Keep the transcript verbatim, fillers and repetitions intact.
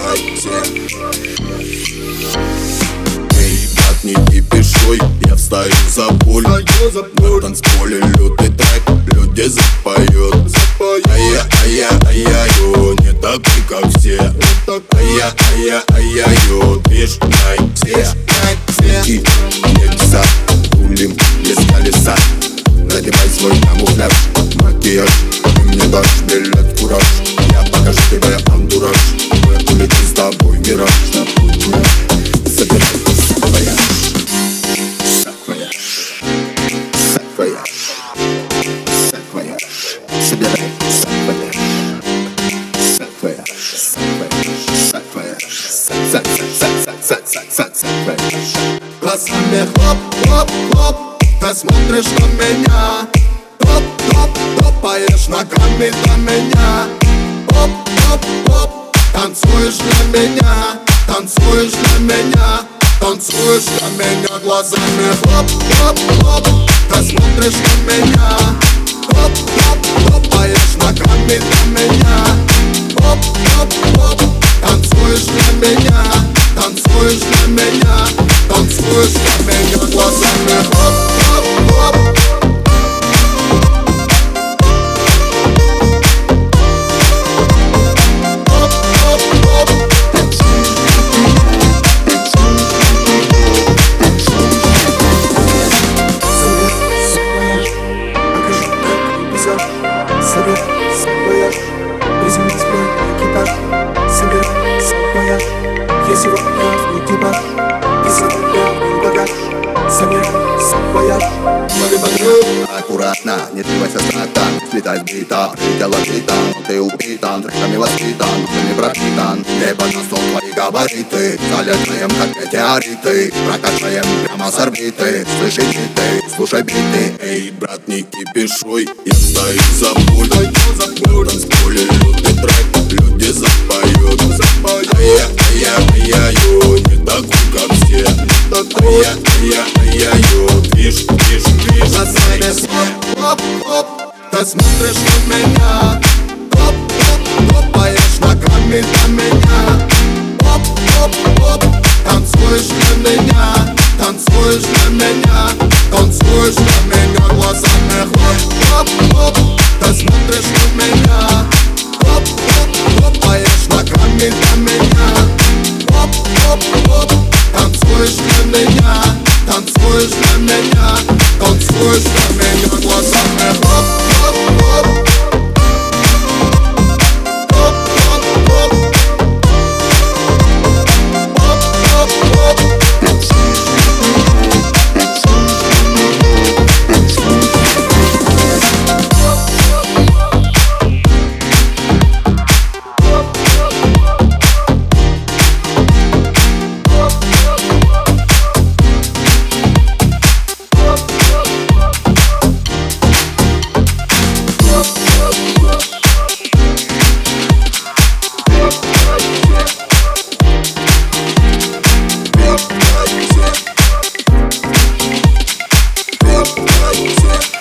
Эй, брат, не кипишуй, я встаю за пуль. На танцполе лютый трек, люди запоют. А я, а я, а я, ю, не такой, как все. А я, а я, а я, ю, движ на все. И нельзя, улим без колеса. Надевай свой камуфляж, макияж. Ты мне дашь билет, кураж. Я покажу тебе антураж. Улетим с тобой в мираж. Собирай саквояж. Саквояж. Саквояж. Саквояж. Собирай саквояж. Саквояж. Саквояж. Саквояж. Саквояж. Глазами хлоп, хлоп, хлоп. Ты смотришь на меня. Топ, топ, топаешь ногами до меня. Оп, оп, оп. Танцуешь для меня. Танцуешь для меня. Танцуешь для меня. Глазами хлоп, хлоп, хлоп. Ты смотришь на меня. Топ, топ, топаешь ногами до меня. Оп, оп, оп. Танцуешь для меня. Танцуешь для меня. Танцуешь для меня. Глазами хлоп, хлоп, хлоп. Собирай саквояж, приземлись в мой экипаж. Собирай саквояж, я сегодня в экипаж. И собирай багаж. Собирай саквояж. Лови подруг, аккуратно, не сбивайся с тракта. Слетай с бита, прилетела бита. Ты упитан, треками воспитан. Ты не пропитан, не под на стол твои габариты. Залетаем как метеориты, прокачаем прямо с орбиты. Слыши биты, слушай биты. Эй, брат, не кипишуй, я встаю за пуль. На танцполе лютый трек, люди запоют. А я, а я, а я, ю, не такой, как все. А я, а я, а я, ю, движ, движ, движ. Глазами хлоп, хлоп, хлоп. Ты смотришь на меня. Топ, топ, топаешь ногами до меня. Оп, оп, оп. Танцуешь для меня. Танцуешь для меня. Танцуешь для меня. Глазами хлоп, хлоп, хлоп. Ты смотришь на меня. Топ, топ, топаешь ногами до меня. Оп, оп, оп. Танцуешь для меня. Танцуешь для меня. Танцуешь для меня. Глазами хлоп, хлоп, хлоп. Хлоп, хлоп, хлоп. Хлоп, хлоп, хлоп. Yeah.